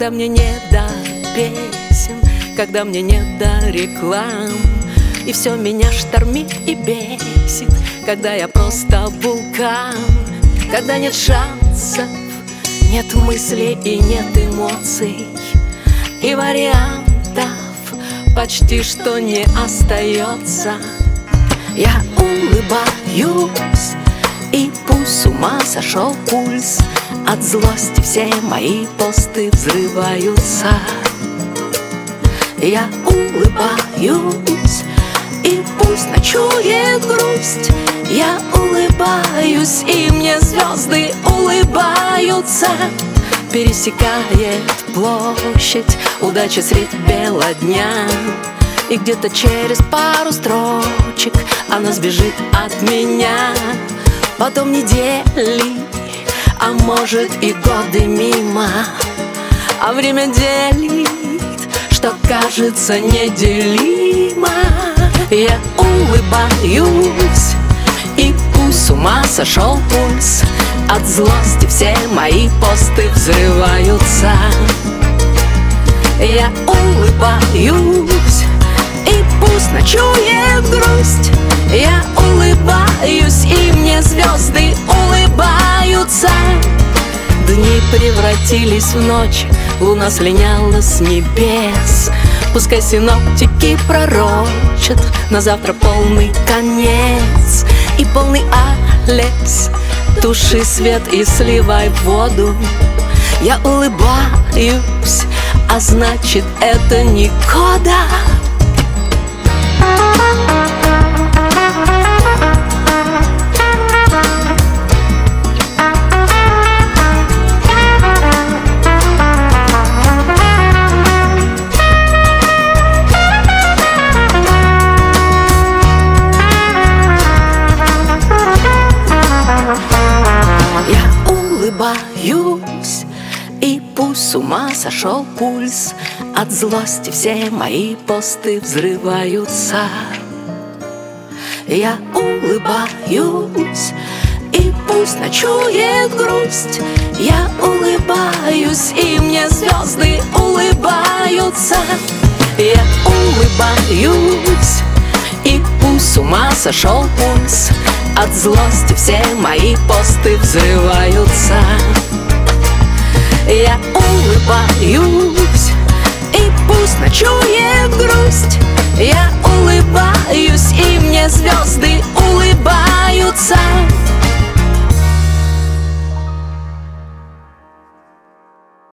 когда мне не до песен, когда мне не до реклам, и все меня штормит и бесит, когда я просто вулкан, когда нет шансов, нет мыслей и нет эмоций, и вариантов почти что не остается. Я улыбаюсь, и пусть с ума сошел пульс, от злости все мои посты взрываются. Я улыбаюсь, и пусть ночует грусть. Я улыбаюсь, и мне звезды улыбаются. Пересекает площадь удача средь бела дня, и где-то через пару строчек она сбежит от меня. Потом недели, а может и годы мимо, а время делит, что кажется неделимо. Я улыбаюсь, и пусть с ума сошел пульс, от злости все мои посты взрываются. Я улыбаюсь, и пусть ночует грусть. Я улыбаюсь, и мне звезды улыбаются. Дни превратились в ночь, луна слиняла с небес. Пускай синоптики пророчат на завтра полный конец и полный лес. Туши свет и сливай воду. Я улыбаюсь, а значит это не кода. Улыбаюсь, и пусть с ума сошел пульс, от злости все мои посты взрываются. Я улыбаюсь, и пусть ночует грусть. Я улыбаюсь, и мне звезды улыбаются. Я улыбаюсь, и пусть с ума сошел пульс, от злости все мои посты взрываются. Я улыбаюсь, и пусть ночует грусть.